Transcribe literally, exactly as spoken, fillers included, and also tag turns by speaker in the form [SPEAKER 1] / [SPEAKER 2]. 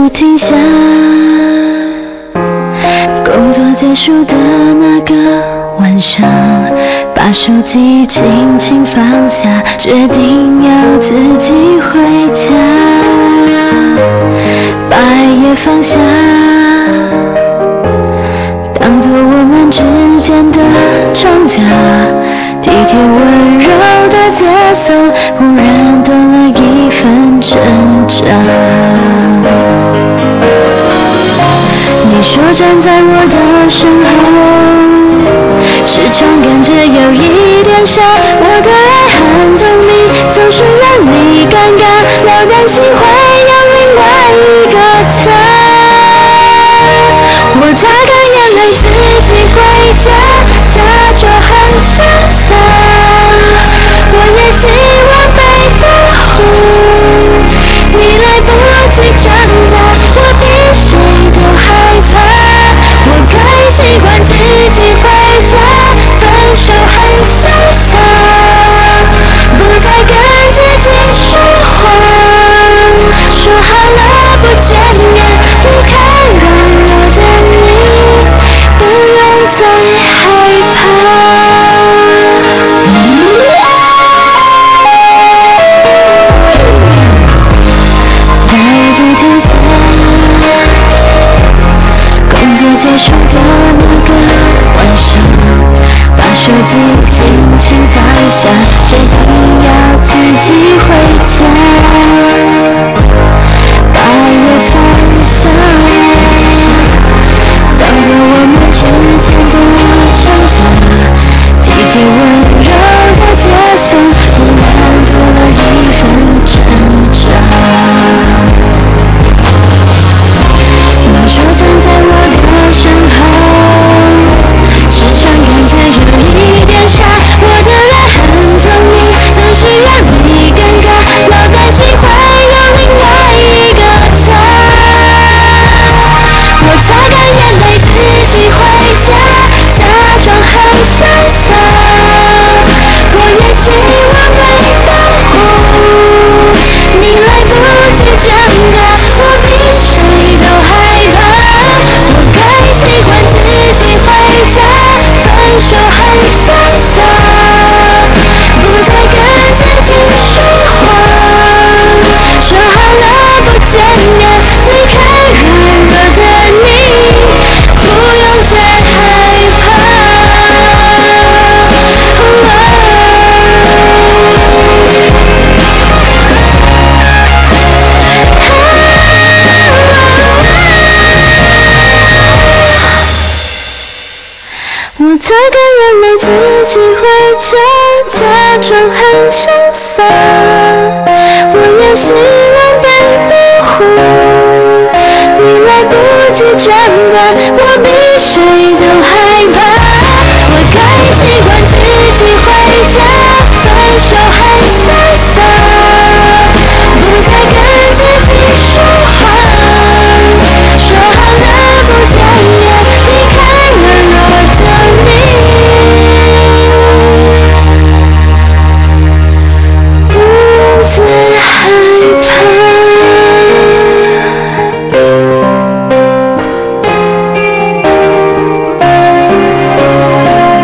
[SPEAKER 1] 不停下，工作结束的那个晚上，把手机轻轻放下，决定要自己回家。把夜放下，当作我们之间的吵架，体贴温柔的节奏忽然多了一份挣扎。你说站在我的身后，时常感觉有一点傻，我的爱和疼你总是让你尴尬，老担心会有另外一个他。我擦干眼泪自己回家，假装很潇洒，我也希望被保护，你来不及长大，我比谁都害怕，我可以习惯自己回家，分手很潇洒，不再跟自己说谎，说好了不见面，离开软弱的你，不用再害怕。带不停下，工作结束的那个晚上，把手机轻轻放下，决定要自己回家。把夜放下，当作我们之间的吵架，体贴温柔的节奏忽然多了一份挣扎。你说站在我的身后，时常感觉有一点傻，我的爱很疼你总是让你尴尬，老担心会有另外一个他。我擦干眼泪自己回家，假装很潇洒，我也希望被保护，你来不及长大，我比谁都害怕，我可以习惯自己回家，分手很潇洒，不再跟自己说谎，说好了不见面，离开软弱的你，不用再害怕。我擦干眼泪自己回家，假装很潇洒，我也希望被保护，你来不及长大，我比